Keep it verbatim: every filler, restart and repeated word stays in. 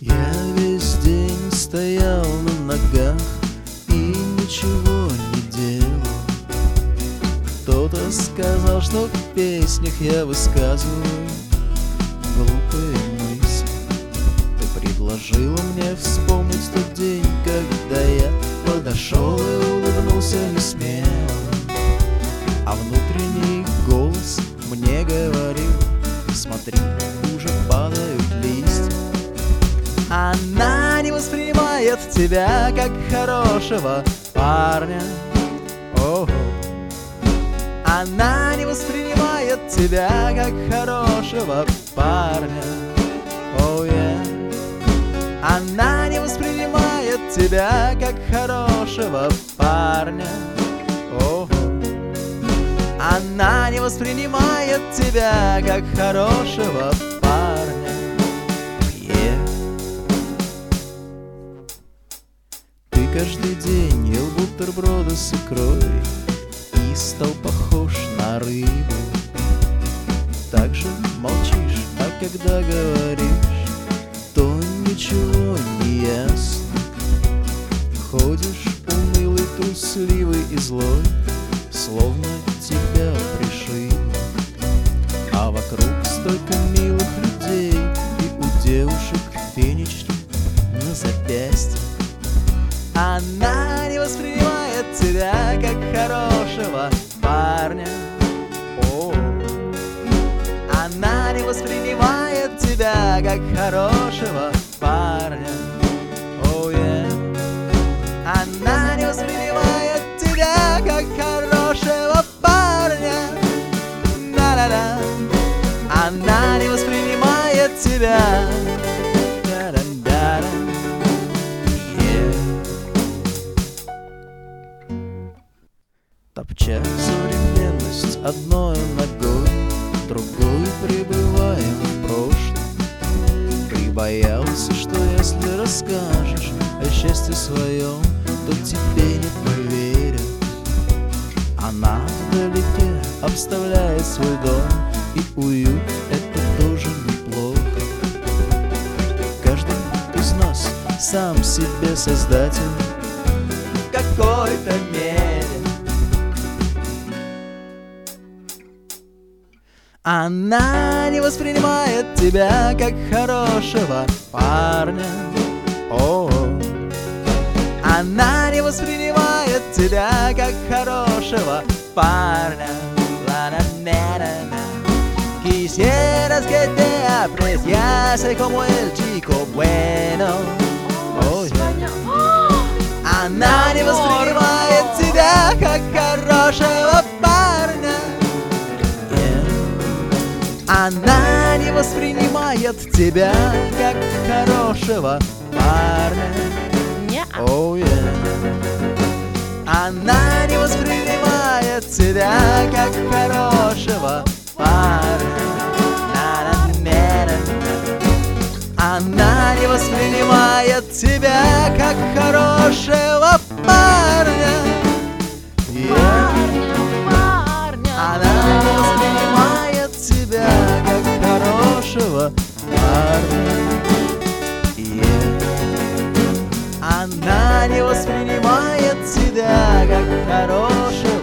Я весь день стоял на ногах и ничего не делал. Кто-то сказал, что в песнях я высказываю глупые мысли. Ты предложила мне вспомнить тот день, когда я подошел и улыбнулся не смело, а внутренний голос мне говорил: смотри, уже падают листья. Она не воспринимает тебя как хорошего парня. Ого. Она не воспринимает тебя как хорошего парня. Oh, yeah. Она не воспринимает тебя как хорошего парня. Ого. Она не воспринимает тебя как хорошего парня. Yeah. Ты каждый день ел бутерброды с икрой и стал похож на рыбу. Также молчишь, а когда говоришь, то ничего не ясно. Ходишь унылый, трусливый и злой, словно тебя пришибло. А вокруг столько милых людей, и у девушек фенечки на запястье. Она не воспринимает тебя как хорошего парня. О, она не воспринимает тебя как хорошего парня. Oh, yeah. Она не воспринимает тебя как хорошего парня. На-на-на. Она не воспринимает тебя. Да-да-да-да. Топча современность одной ногой, другой пребываем в прошлом. Ты боялся, что если расскажешь о счастье своем, то тебе не поверят. Она вдалеке обставляет свой дом, и уют — это тоже неплохо. Каждый из нас сам себе создатель в какой-то мере. Она не воспринимает тебя как хорошего парня. О, она не воспринимает тебя как хорошего парня. Quisieras que te apreciase como el chico bueno. Oh, yeah. Она не воспринимает тебя как хорошего парня. Она не воспринимает тебя как хорошего парня. Oh, yeah. Она не воспринимает тебя как хорошего парня. Она не воспринимает тебя как хорошего парня. Yeah. Она не воспринимает тебя как хорошего парня. Yeah. Она не воспринимает тебя как хорошего